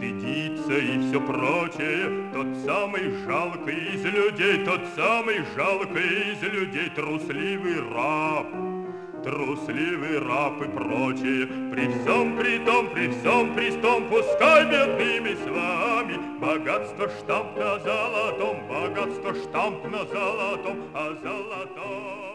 стыдится и все прочее. Тот самый жалкий из людей, тот самый жалкий из людей, трусливый раб и прочее. При всем при том, пускай бедными с вами, богатство штамп на золотом, богатство штамп на золотом, а золотом